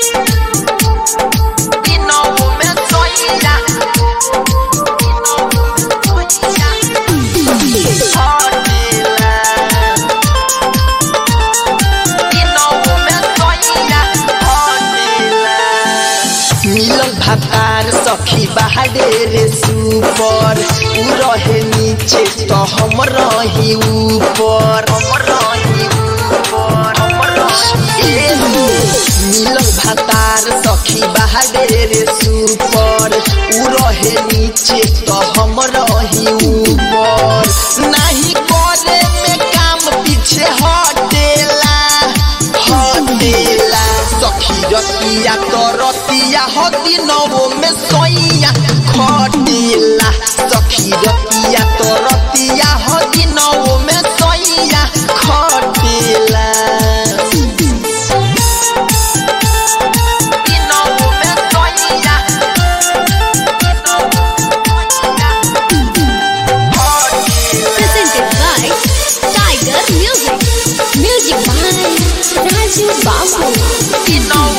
मिलन भातार सखी बहादे रे सुपर उ रहे नीचे तो हम रही ऊपर मिलन भातार सखी बहादे रे सुपर उ रहे नीचे तो हम रही ऊपर नहीं करे में काम पीछे हटेला सखी रतिया तो रतिया हो दिनों में सोइया खटेला सखी रतिया तो रतिया हो दिनों में सोइया खटेला Presented by Tiger Music. Music by Raju Babu.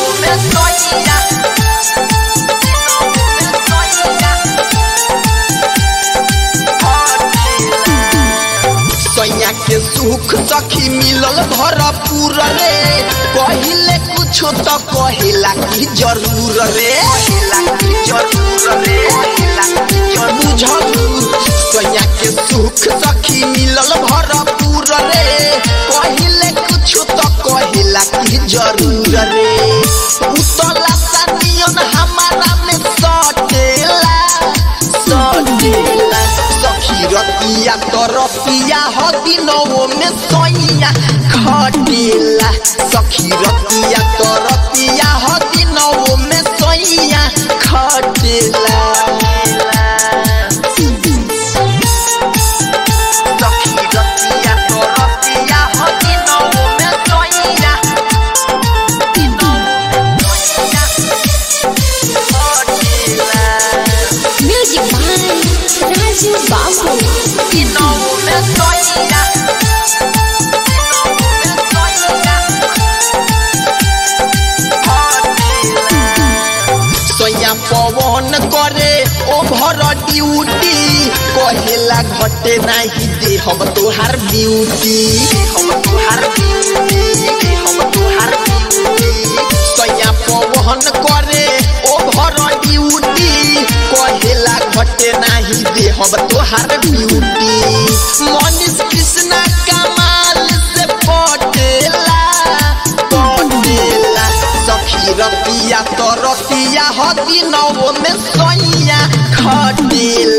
सैया के सुख सखी मिलल भरपूर रे कहिले कुछ तो कहिला की जरूर रे बुझलू सैया के सुख सखी मिलल भरपूर रे कहिले कुछ तो कहिला की जरूर रे उतला सनियन हमारा में सटेला सखी रतिया तो रतिया हो दिनों में सोइया खटेला सखी रतिया तो रतिया हो दिनों में सोइया खटेला सखी रतिया तो रतिया हो दिनों में सोइया Music by Raju Babu. सोया पवन करे ओभर ड्यूटी कहेला घटे नहीं दे हम तोहार ब्यूटी सोया पवन करे ओभर ड्यूटी कहेला घटे नहीं दे हम तोहार ब्यूटी मनीष कृष्णा कमाल से पटेला सखी रतिया तो रतिया हो दिनों में सोइया खटेला।